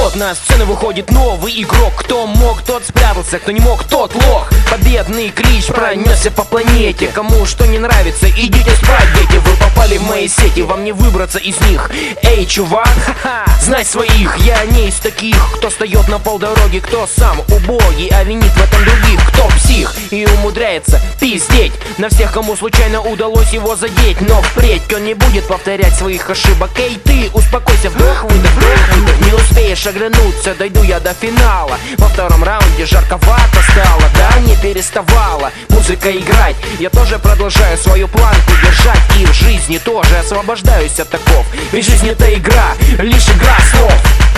вот на сцену выходит новый игрок. Кто мог, тот спрятался, кто не мог, тот лох. Победный клич пронесся по планете. Кому что не нравится, идите спать, дети. Вы попали в мои сети, вам не выбраться из них. Эй, чувак, знай своих. Я не из таких, кто встает на полдороги, кто сам убогий, а винит в этом других. Кто псих и умудряется пиздеть на всех, кому случайно удалось его задеть. Но впредь он не будет повторять своих ошибок. Эй, ты, успокойся, вдох-выдох, вдох-выдох. Не успеешь оглянуться, дойду я до финала. Во втором раунде жарковато стало, да не переставала музыка играть. Я тоже продолжаю свою планку держать, и в жизни тоже освобождаюсь от таков. Ведь жизнь это игра, лишь игра слов.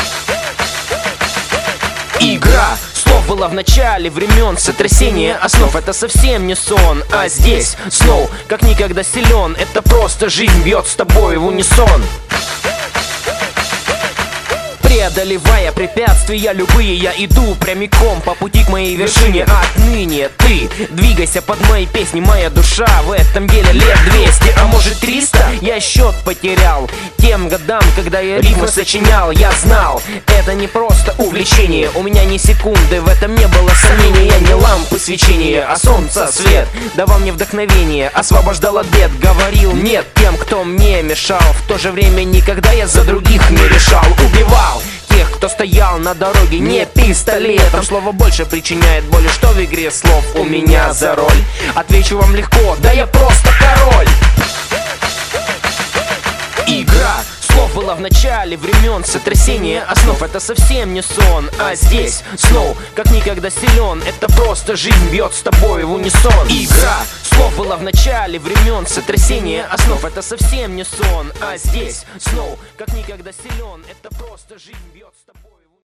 Игра слов была в начале времен, сотрясение основ. Это совсем не сон, а здесь Сноу как никогда силен. Это просто жизнь бьет с тобой в унисон. Преодолевая препятствия любые, я иду прямиком по пути к моей вершине. Отныне ты двигайся под мои песни. Моя душа в этом деле лет 200, а может 300. Я счет потерял тем годам, когда я рифмы сочинял. Я знал, это не просто увлечение. У меня ни секунды в этом не было сомнения. Я не лампы свечения, а солнца свет давал мне вдохновение, освобождал от бед. Говорил нет тем, кто мне мешал. В то же время никогда я за других не решал. Убивал тех, кто стоял на дороге не пистолетом. Слово больше причиняет боли, что в игре слов у меня за роль. Отвечу вам легко, да я просто король. Игра слов была в начале времен, сотрясение основ. Это совсем не сон, а здесь Сноу как никогда силен. Это просто жизнь бьет с тобой в унисон. Игра слов была в начале времен, сотрясение основ. Это совсем не сон, а здесь Сноу как никогда силен. Это просто жизнь бьет с тобой.